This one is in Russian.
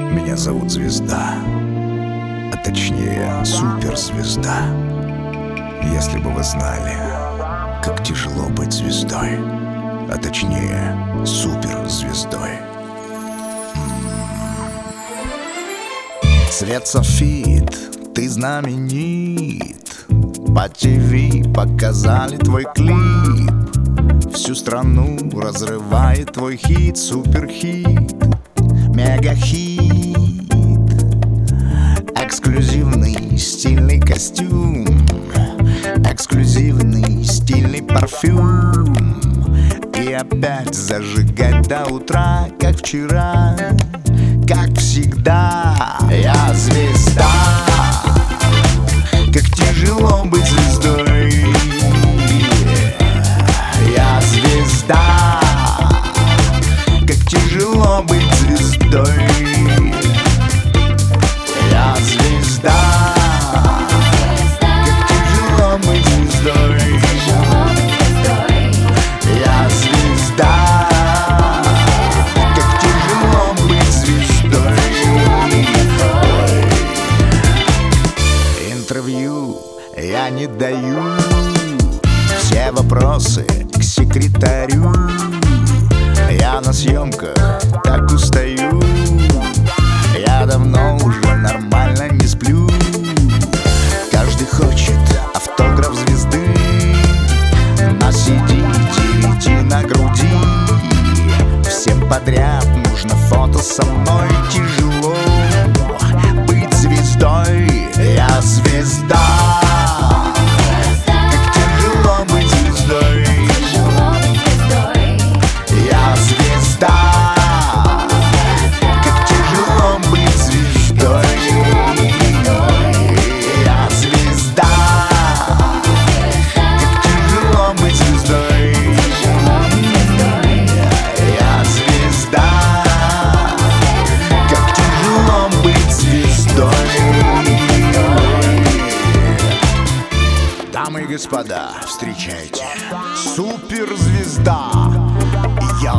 Меня зовут Звезда, а точнее суперзвезда. Если бы вы знали, как тяжело быть звездой, а точнее суперзвездой. Цвет софит, ты знаменит. По ТВ показали твой клип. Всю страну разрывает твой хит, суперхит, мегахит. Эксклюзивный стильный костюм, эксклюзивный стильный парфюм. И опять зажигать до утра, как вчера, как всегда. Я звезда, как тяжело быть звездой. Я звезда, как тяжело быть звездой. Я звезда, как тяжело быть звездой. Я звезда, как тяжело быть звездой. Интервью я не даю, все вопросы к секретарю. Я на съемках так устаю, я давно уже нормально не сплю. Каждый хочет автограф звезды, на CD, DVD, на груди. Всем подряд нужно фото со мной. Тяжело быть звездой. Я звезда, как тяжело быть звездой. Я звезда, как тяжело быть звездой. Я звезда, как тяжело быть звездой. Я звезда, как тяжело быть звездой. Дамы и господа, встречайте, суперзвезда. Я